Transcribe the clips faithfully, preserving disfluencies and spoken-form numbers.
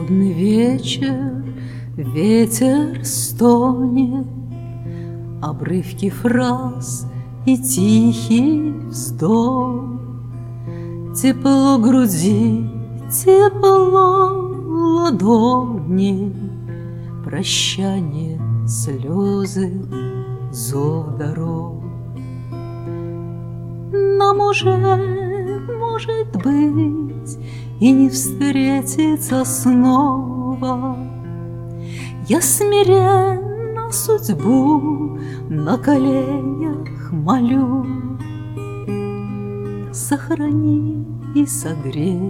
Холодный вечер, ветер стонет, обрывки фраз и тихий вздох. Тепло груди, тепло ладони, прощание, слезы, зов дорог. Нам уже, может быть, и не встретиться снова. Я смиренно судьбу на коленях молю: сохрани и согрей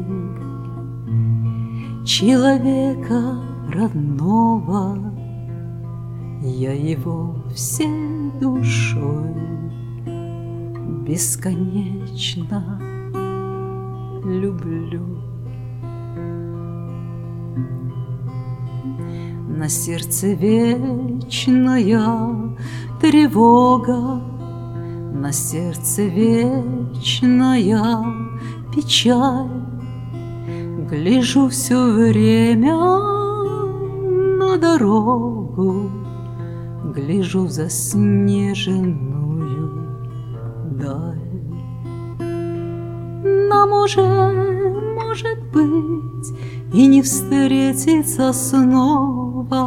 человека родного. Я его всей душой бесконечно люблю. На сердце вечная тревога, на сердце вечная печаль. Гляжу все время на дорогу, гляжу в заснеженную даль. Нам уже, может быть, и не встретиться снова.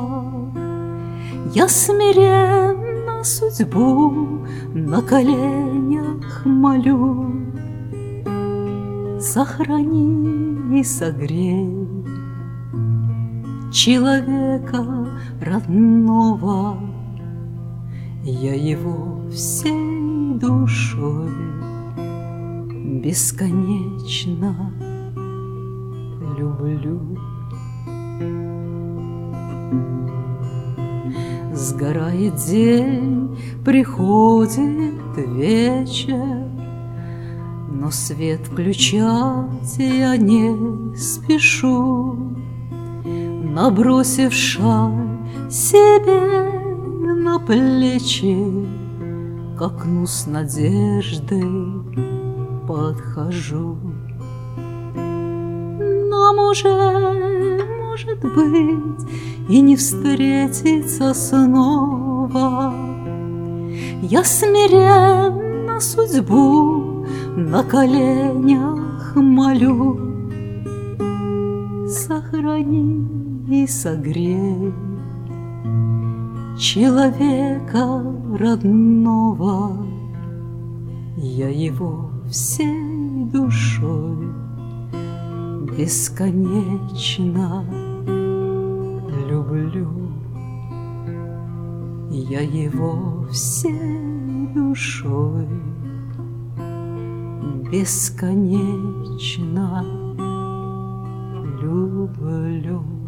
Я смиренно судьбу на коленях молю: сохрани и согрей человека родного. Я его всей душой бесконечно люблю. Сгорает день, приходит вечер, но свет включать я не спешу. Набросив шаль себе на плечи, к окну с надеждой подхожу. Нам уже, может быть, и не встретиться снова. Я смиренно судьбу на коленях молю: сохрани и согрей человека родного. Я его всей душой бесконечно люблю. Я его всей душой бесконечно люблю.